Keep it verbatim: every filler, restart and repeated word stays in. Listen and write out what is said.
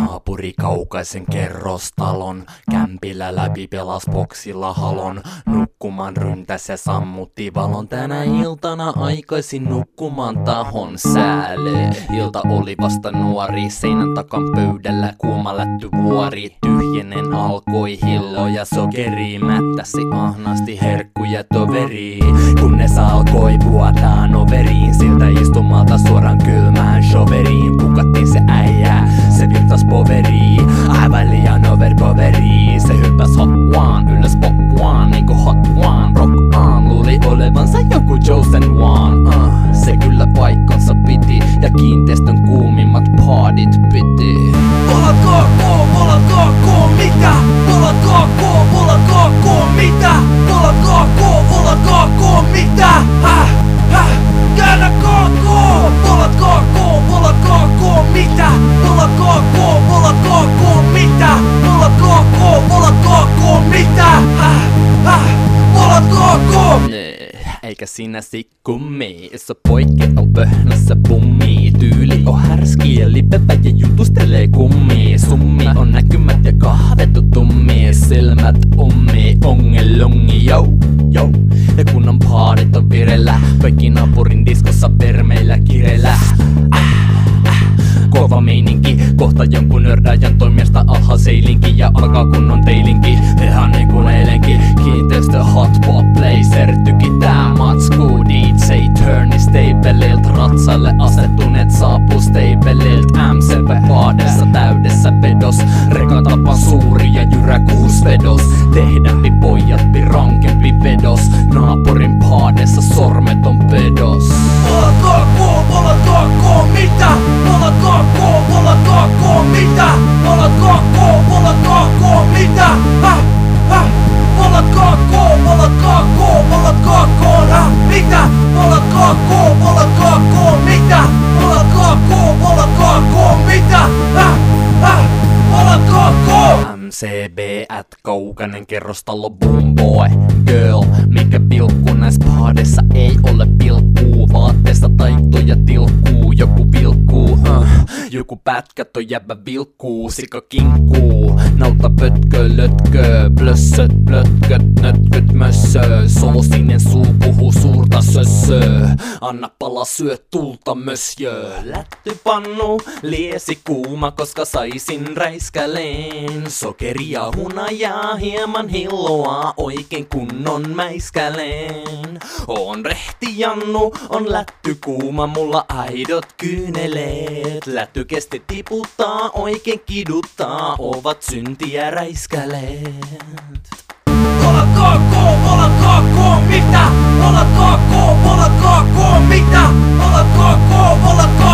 Naapuri kaukaisen kerrostalon kämpillä läpi pelas boksilla halon. Nukkumaan ryntäs ja sammutti valon. Tänä iltana aikaisin nukkumaan tahon sääle. Ilta oli vasta nuori, seinän takan pöydällä kuuma lätty vuori. Tyhjenen alkoi hillo ja sokeri mättäsi ahnaasti herkkuja toveri. Kunnes alkoi vuotaa noveriin, siltä istumalta suoraan kylmään shoveriin. Pukattiin se äijä, se virtas poveriin, aivan liian overpoveriin. Se hyppäs hot one, ylös pop one, niinku hot one, rock on. Luuli olevansa joku chosen one, uh. Se kyllä paikkansa piti ja kiinteistön kuumimmat paadit piti. Pola kakoo, pola kakoo, mitä? Pola kakoo, pola kakoo, mitä? Pola kakoo, pola kakoo, mitä? Häh, häh, käännä kakoo! Pola kakoo, pola kakoo, mitä? Pola kakoo, pola kakoo, mitä? Pola kakoo, pola kakoo, mitä? Häh, häh, pola kakoo! Eikä sinä sikkumi, se poike on pöhnässä pummi. Tyyli on härski ja lipevä ja jutustelee kummi. Summi on näkymät ja kahvettu tummi. Silmät ummi, ongelongi, jou, jou. Ja kun on paadit on vireillä, kaikki naapurin diskossa vermeillä kireillä. Kova meininki, kohta jonkun nördäjän toimesta alhaiseilinki. Ja alkaa kunnon teilinki, ihan niinku eilenkin. Kiinteistö hotpot blazer, tykitää matsku. D J Turni Stablelt, ratsaille asettuneet saapuu Stablelt. M seitsemän paadessa täydessä vedos, rekatapan suuri ja jyrä kuus vedos. Tehdämpi pojatpi rankempi vedos, naapurin paadessa sormet on pedos. Pola kakoo, pola kakoo, mitä? Pola kakoo, pola kakoo, mitä? Pola kakoo, pola kakoo, mitä? Häh, häh, pola kakoo, pola kakoo, pola kakoo, häh, mitä? Pola kakoo, pola kakoo, mitä? Pola kakoo, pola kakoo, mitä? Häh, häh, pola kakoo! M C B at kaukainen kerrostalo boom boy girl. Mikä pilkku näis paadessa ei ole pilkkuu. Vaatteessa taittoja tilkkuu, joku vilkkuu uh. Joku pätkätön jäbä vilkkuu, sika kinkkuu. Nauta pötkö, lötkö, blössöt, blötköt, nötköt, mössö. Soosinen suu puhuu suurta sössö. Anna pala syö tulta mössjö. Lättypannu, liesi kuuma, koska saisin räiskäleen. Sokeria, hunajaa, hieman hilloa, oikein kunnon mäiskäleen. On rehti Jannu, on lätty kuuma, mulla aidot kyyneleet. Lätty kesti tiputtaa, oikein kiduttaa, ovat syntiä räiskäleet. Pola kakoo, pola kakoo, mitä? Pola kakoo, pola kakoo, mitä? Pola kakoo, pola kakoo.